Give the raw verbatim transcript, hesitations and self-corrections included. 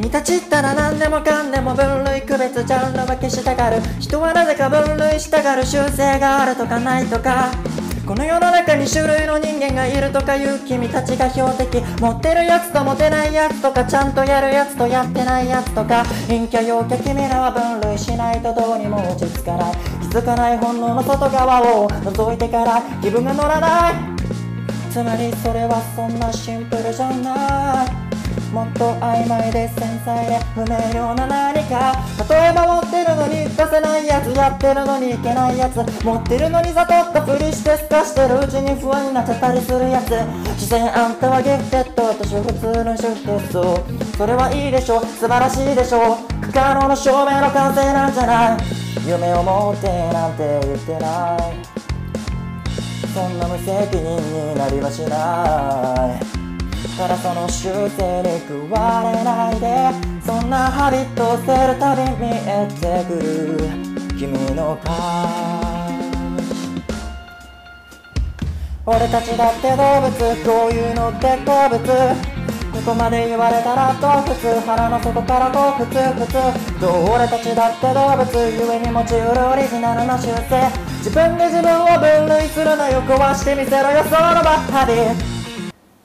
君たちったら何でもかんでも分類区別ジャンル分けしたがる。人はなぜか分類したがる習性があるとかないとか。この世の中に種類の人間がいるとかいう君たちが標的。持ってるやつと持てないやつとか、ちゃんとやるやつとやってないやつとか。陰キャ陽キャ君らは分類しないとどうにも落ち着かない。気づかない本能の外側を覗いてから気分が乗らない。つまりそれはそんなシンプルじゃない。もっと曖昧で繊細で不明瞭な何か。例えば持ってるのに出せないやつ、やってるのにいけないやつ、持ってるのに悟ったふりしてすかしてるうちに不安になっちゃったりするやつ。自然あんたはギフテッド、私は普通の主婦です。それはいいでしょう、素晴らしいでしょう。不可能の証明の完成なんじゃない。夢を持ってなんて言ってない。そんな無責任になりはしない。ただその習性に食われないで、そんなハビットを捨てるたび見えてくる君の価値。俺たちだって動物、こういうのって好物。ここまで言われたらと普通、腹の底からこう普通普通。どう俺たちだって動物、ゆえに持ちうるオリジナルな習性。自分で自分を分類するのよ、壊してみせろよそのバッハビー。